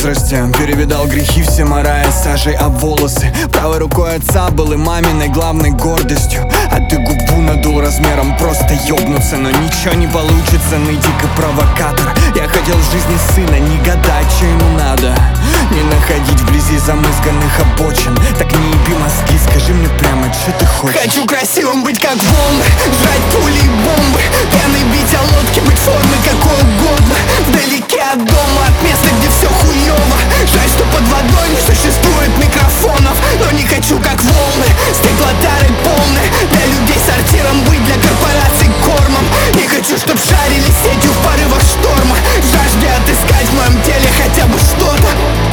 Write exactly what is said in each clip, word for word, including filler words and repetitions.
возрасте перевидал грехи все, морая сажей об волосы. Правой рукой отца был и маминой главной гордостью. А ты губу надул размером просто ёбнуться. Но ничего не получится, нытик и провокатор. Я хотел жизни сына, не гадать, что ему надо. Не находить вблизи замызганных обочин. Так не еби мозги, скажи мне прямо, что ты хочешь. Хочу красивым быть как волны, жрать пули и бомбы, пьяный бить о лодке, быть формой какой угодно. Вдалеке от дома, от места, где все хуёво. Жаль, что под водой не существует микрофонов. Но не хочу как волны, стеклотары полны. Для людей сортиром быть, для корпораций кормом. Не хочу, чтоб шарили сетью в порывах шторма. Жажде отыскать в моем теле хотя бы что-то.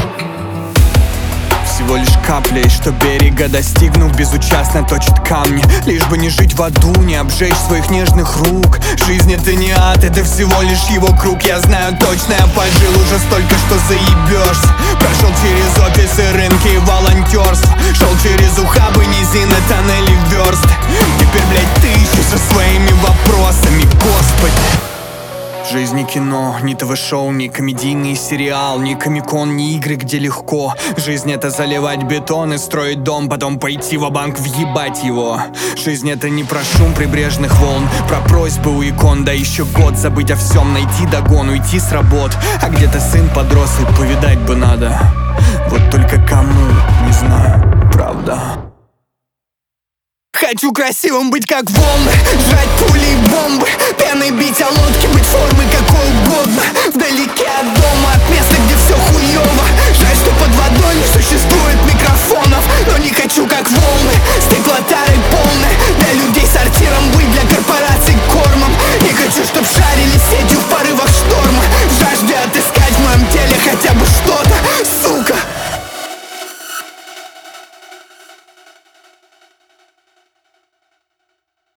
Всего лишь каплей, что берега достигнув, безучастно точит камни. Лишь бы не жить в аду, не обжечь своих нежных рук. Жизнь это не ад, это всего лишь его круг. Я знаю точно, я пожил уже столько, что заебешься. Прошел через офисы, рынки и волонтерство. Шел через ухабы, низины, тоннели, версты. Теперь, блядь, ты еще со своими вопросами, Господи. Жизнь не кино, не ТВ-шоу, не комедийный сериал, не комикон, не игры, где легко. Жизнь это заливать бетон и строить дом, потом пойти ва-банк, въебать его. Жизнь это не про шум прибрежных волн, про просьбы у икон. Да еще год забыть о всем, найти догон, уйти с работ. А где-то сын подрос и повидать бы надо. Вот только кому, не знаю, правда. Хочу красивым быть как волны, жрать пули и бомбы, пеной бить о лодке, быть формой какой угодно.